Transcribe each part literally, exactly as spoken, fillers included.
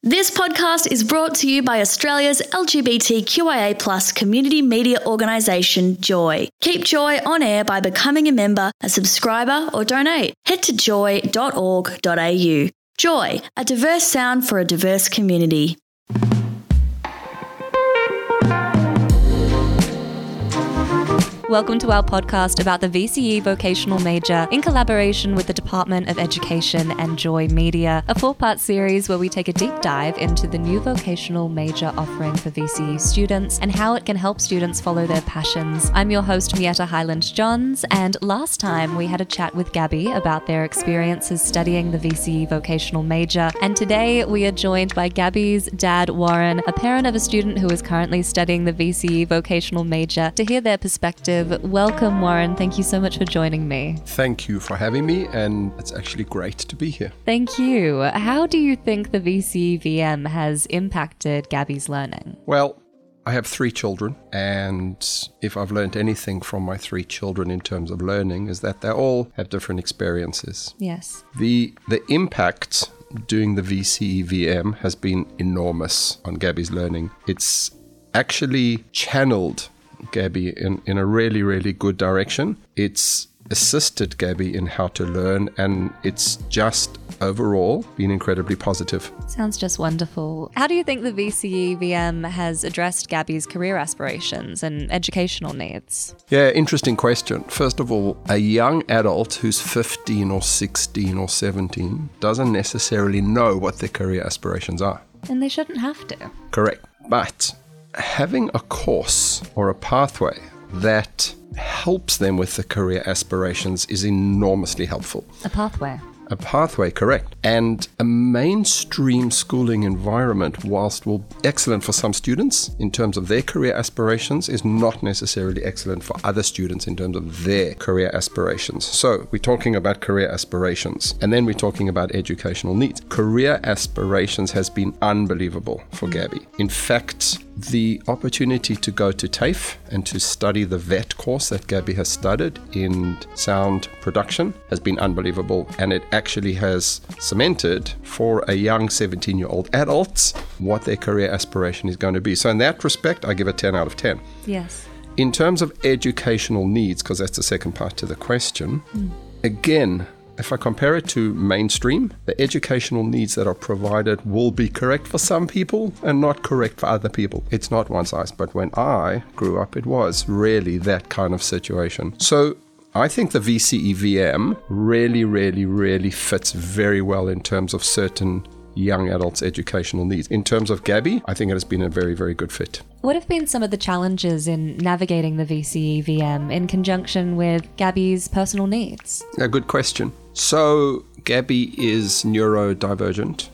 This podcast is brought to you by Australia's L G B T Q I A plus community media organisation, Joy. Keep Joy on air by becoming a member, a subscriber or donate. Head to joy dot org dot a u. Joy, a diverse sound for a diverse community. Welcome to our podcast about the V C E vocational major in collaboration with the Department of Education and Joy Media, a four-part series where we take a deep dive into the new vocational major offering for V C E students and how it can help students follow their passions. I'm your host, Mietta Highland-Johns, and last time we had a chat with Gabby about their experiences studying the V C E vocational major, and today we are joined by Gabby's dad, Warren, a parent of a student who is currently studying the V C E vocational major, to hear their perspective. Welcome, Warren. Thank you so much for joining me. Thank you for having me, and it's actually great to be here. Thank you. How do you think the V C E V M has impacted Gabby's learning? Well, I have three children, and if I've learned anything from my three children in terms of learning is that they all have different experiences. Yes. The the impact doing the V C E V M has been enormous on Gabby's learning. It's actually channeled Gabby in, in a really, really good direction. It's assisted Gabby in how to learn, and it's just overall been incredibly positive. Sounds just wonderful. How do you think the V C E V M has addressed Gabby's career aspirations and educational needs? Yeah, interesting question. First of all, a young adult who's fifteen or sixteen or seventeen doesn't necessarily know what their career aspirations are. And they shouldn't have to. Correct. But having a course or a pathway that helps them with the career aspirations is enormously helpful. A pathway. A pathway, correct. And a mainstream schooling environment, whilst will be excellent for some students in terms of their career aspirations, is not necessarily excellent for other students in terms of their career aspirations. So we're talking about career aspirations, and then we're talking about educational needs. Career aspirations has been unbelievable for Gabby. In fact, the opportunity to go to TAFE and to study the V E T course that Gabby has studied in sound production has been unbelievable, and it actually has cemented for a young seventeen-year-old adult what their career aspiration is going to be. So in that respect, I give it ten out of ten. Yes. In terms of educational needs, because that's the second part to the question, mm. again, if I compare it to mainstream, the educational needs that are provided will be correct for some people and not correct for other people. It's not one size, but when I grew up, it was really that kind of situation. So I think the V C E V M really, really, really fits very well in terms of certain young adults' educational needs. In terms of Gabby, I think it has been a very, very good fit. What have been some of the challenges in navigating the V C E V M in conjunction with Gabby's personal needs? A good question. So Gabby is neurodivergent,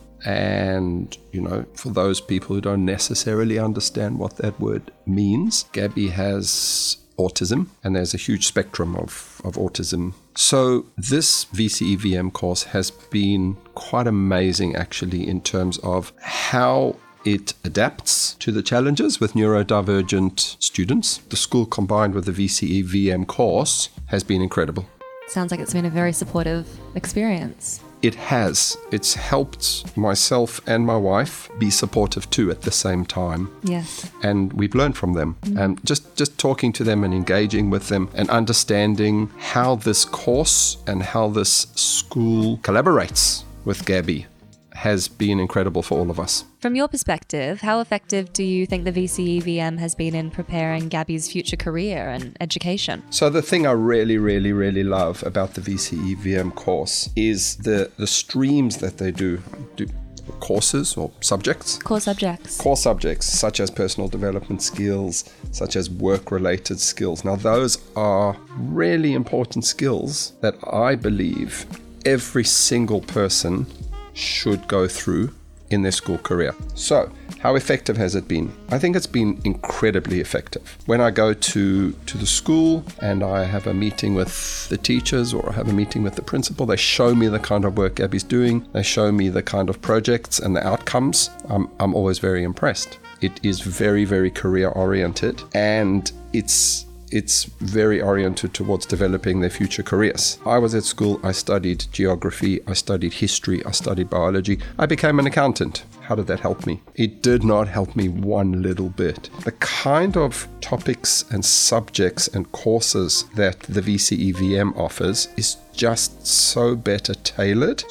and, you know, for those people who don't necessarily understand what that word means, Gabby has autism, and there's a huge spectrum of, of autism. So this V C E V M course has been quite amazing, actually, in terms of how it adapts to the challenges with neurodivergent students. The school combined with the V C E V M course has been incredible. Sounds like it's been a very supportive experience. It has. It's helped myself and my wife be supportive too at the same time. Yes. And we've learned from them. Mm-hmm. And just, just talking to them and engaging with them and understanding how this course and how this school collaborates with Gabby has been incredible for all of us. From your perspective, how effective do you think the V C E V M has been in preparing Gabby's future career and education? So the thing I really, really, really love about the V C E V M course is the, the streams that they do. do courses or subjects. Core subjects. Core subjects, such as personal development skills, such as work-related skills. Now, those are really important skills that I believe every single person should go through in their school career. So, how effective has it been? I think it's been incredibly effective. When I go to, to the school and I have a meeting with the teachers or I have a meeting with the principal, they show me the kind of work Gabby's doing. They show me the kind of projects and the outcomes. I'm, I'm always very impressed. It is very, very career oriented, and it's it's very oriented towards developing their future careers. I was at school, I studied geography, I studied history, I studied biology. I became an accountant. How did that help me? It did not help me one little bit. The kind of topics and subjects and courses that the V C E V M offers is just so better tailored,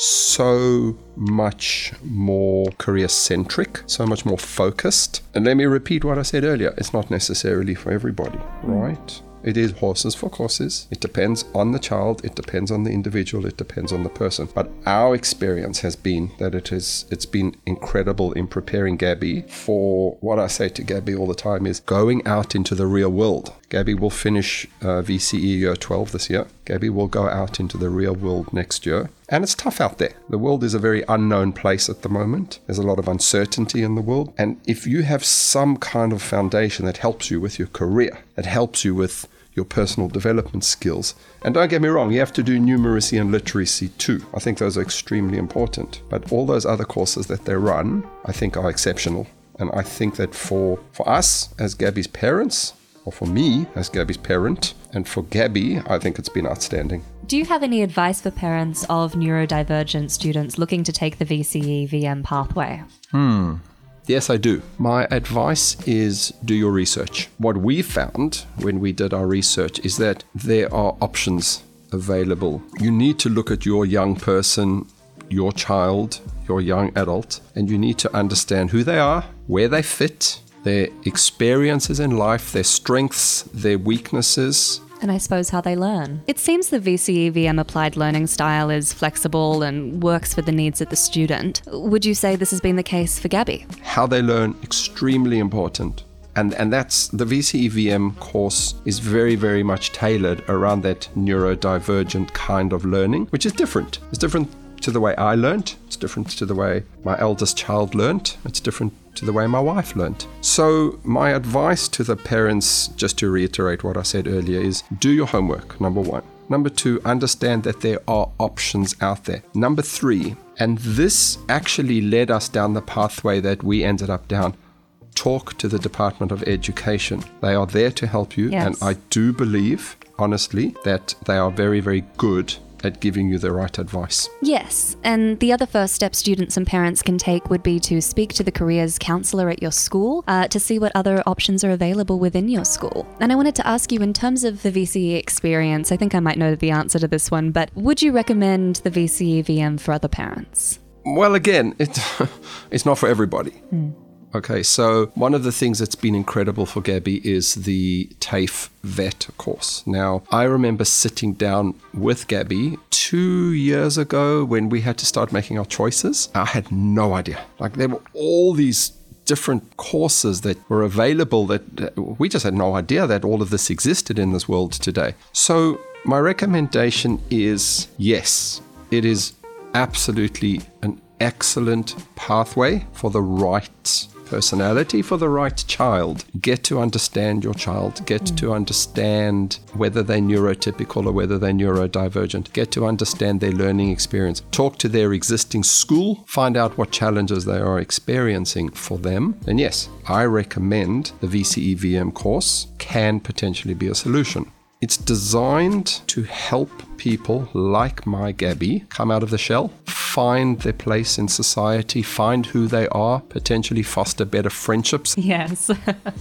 so much more career-centric, so much more focused. And let me repeat what I said earlier. It's not necessarily for everybody, right? It is horses for courses. It depends on the child. It depends on the individual. It depends on the person. But our experience has been that it is, it's been incredible in preparing Gabby for what I say to Gabby all the time is going out into the real world. Gabby will finish uh, V C E year twelve this year. Gabby will go out into the real world next year. And it's tough out there. The world is a very unknown place at the moment. There's a lot of uncertainty in the world. And if you have some kind of foundation that helps you with your career, that helps you with your personal development skills. And don't get me wrong, you have to do numeracy and literacy too. I think those are extremely important. But all those other courses that they run, I think are exceptional. And I think that for, for us as Gabby's parents, or for me as Gabby's parent, and for Gabby, I think it's been outstanding. Do you have any advice for parents of neurodivergent students looking to take the V C E V M pathway? Hmm. Yes, I do. My advice is do your research. What we found when we did our research is that there are options available. You need to look at your young person, your child, your young adult, and you need to understand who they are, where they fit, their experiences in life, their strengths, their weaknesses. And I suppose how they learn. It seems the V C E V M applied learning style is flexible and works for the needs of the student. Would you say this has been the case for Gabby? How they learn, extremely important. And and that's the V C E V M course is very, very much tailored around that neurodivergent kind of learning, which is different. It's different to the way I learned. It's different to the way my eldest child learned. It's different to the way my wife learned. So my advice to the parents, just to reiterate what I said earlier, is do your homework, number one. Number two, understand that there are options out there. Number three, and this actually led us down the pathway that we ended up down, talk to the Department of Education. They are there to help you. Yes. And I do believe, honestly, that they are very, very good at giving you the right advice. Yes, and the other first step students and parents can take would be to speak to the careers counsellor at your school uh, to see what other options are available within your school. And I wanted to ask you, in terms of the V C E experience, I think I might know the answer to this one, but would you recommend the V C E V M for other parents? Well, again, it, it's not for everybody. Hmm. Okay, so one of the things that's been incredible for Gabby is the TAFE vet course. Now, I remember sitting down with Gabby two years ago when we had to start making our choices. I had no idea. Like, there were all these different courses that were available that we just had no idea that all of this existed in this world today. So my recommendation is, yes, it is absolutely an excellent pathway for the right personality, for the right child. Get to understand your child. Get mm. to understand whether they're neurotypical or whether they're neurodivergent. Get to understand their learning experience. Talk to their existing school. Find out what challenges they are experiencing for them. And yes, I recommend the V C E V M course can potentially be a solution. It's designed to help people like my Gabby come out of the shell, find their place in society, find who they are, potentially foster better friendships. Yes.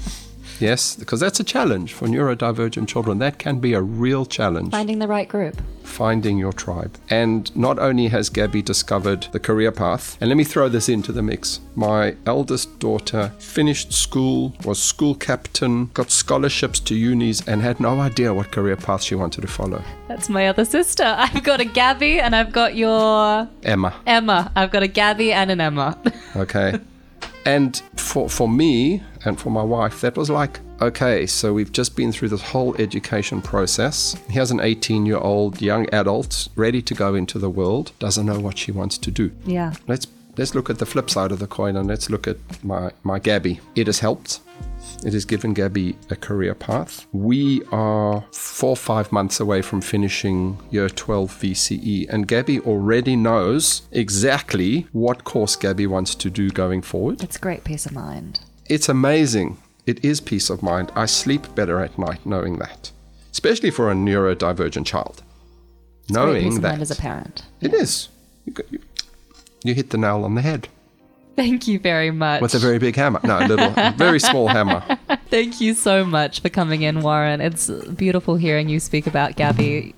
Yes, because that's a challenge for neurodivergent children. That can be a real challenge. Finding the right group. Finding your tribe. And not only has Gabby discovered the career path, and let me throw this into the mix. My eldest daughter finished school, was school captain, got scholarships to unis, and had no idea what career path she wanted to follow. That's my other sister. I've got a Gabby and I've got your... Emma. Emma. I've got a Gabby and an Emma. Okay. And for, for me and for my wife, that was like, okay, so we've just been through this whole education process. Here's an eighteen-year-old young adult ready to go into the world, doesn't know what she wants to do. Yeah. Let's let's look at the flip side of the coin and let's look at my, my Gabby. It has helped. It has given Gabby a career path. We are four or five months away from finishing year twelve V C E, and Gabby already knows exactly what course Gabby wants to do going forward. It's great peace of mind. It's amazing. It is peace of mind. I sleep better at night knowing that, especially for a neurodivergent child. It's knowing great peace of that mind as a parent. It Yeah. is. You, got- you, you hit the nail on the head Thank you very much. with a very big hammer. No, a little, a very small hammer. Thank you so much for coming in, Warren. It's beautiful hearing you speak about Gabby.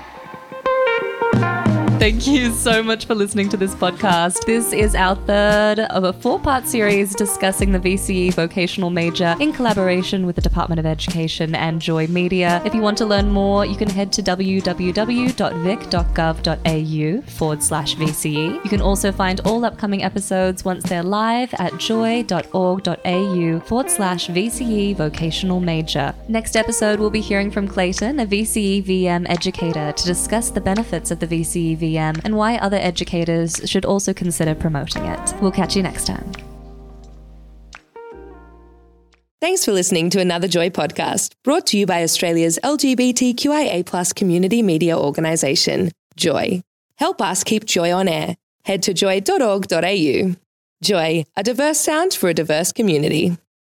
Thank you so much for listening to this podcast. This is our third of a four-part series discussing the V C E vocational major in collaboration with the Department of Education and Joy Media. If you want to learn more, you can head to www.vic.gov.au forward slash VCE. You can also find all upcoming episodes once they're live at joy.org.au forward slash VCE vocational major. Next episode, we'll be hearing from Clayton, a V C E V M educator, to discuss the benefits of the V C E V M and why other educators should also consider promoting it. We'll catch you next time. Thanks for listening to another Joy podcast, brought to you by Australia's L G B T Q I A plus community media organisation, Joy. Help us keep Joy on air. Head to joy dot org dot a u. Joy, a diverse sound for a diverse community.